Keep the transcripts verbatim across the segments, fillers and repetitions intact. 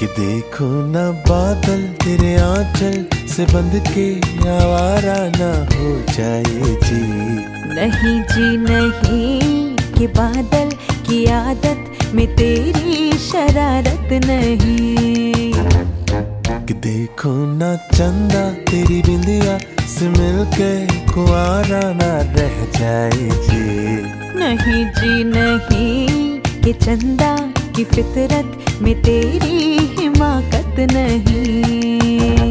कि देखो ना बादल तेरे आंचल से बंध के आवारा ना हो जाए जी। नहीं जी नहीं, कि बादल की आदत में तेरी शरारत नहीं। कि देखो ना चंदा तेरी बिंदिया से मिलके कुआरा ना रह जाए जी। नहीं जी नहीं, कि चंदा की फितरत में तेरी हिमाकत नहीं।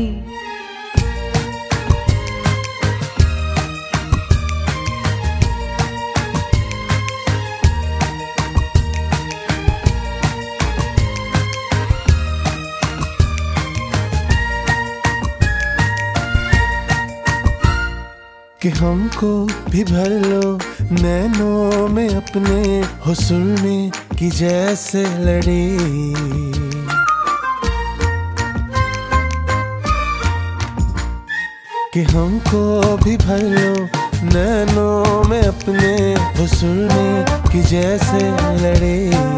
कि हमको भी भर लो नैनों में अपने हुस्न में कि जैसे लड़ी। कि हमको भी भर लो नैनों में अपने हुस्न में कि जैसे लड़ी।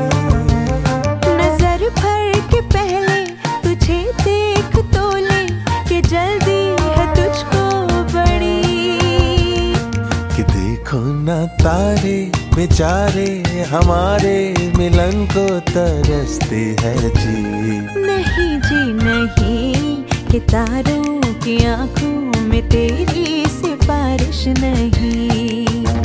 नजर भर के पहले तुझे देख तो ले, कि जल्दी है तुझको बड़ी। कि देखो ना तारे बेचारे हमारे मिलन को तरसते हैं जी। नहीं जी नहीं, कि तारों की आंखों में तेरी सिफारिश नहीं।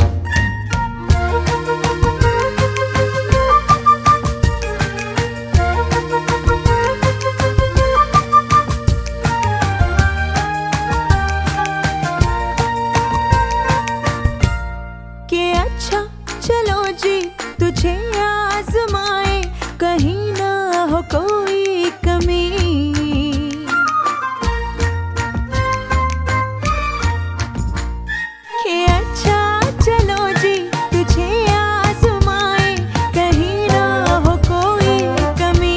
कि अच्छा चलो जी तुझे आजमाए, कहीं ना हो कोई कमी। कि अच्छा चलो जी तुझे आजमाए, कहीं ना हो कोई कमी।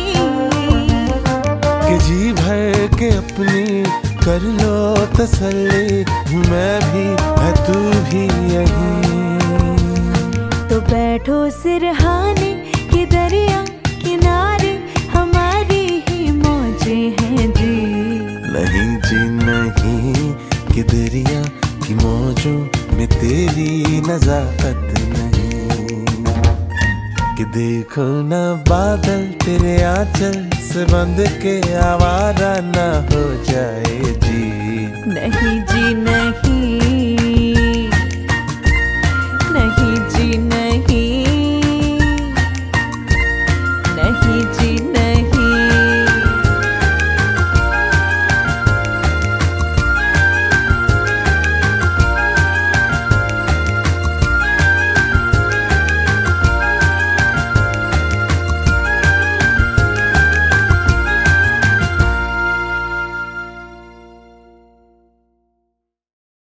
कि जी भर के अपनी कर लो तसल्ली, मैं भी है तू भी यही। तो बैठो सिरहाने के दरिया किनारे, हमारी ही मौजें हैं जी। नहीं जी नहीं, कि दरिया की मौजों में तेरी नजाकत नहीं। कि देखो ना बादल तेरे आंचल से बंध के आवारा ना हो जाए जी। नहीं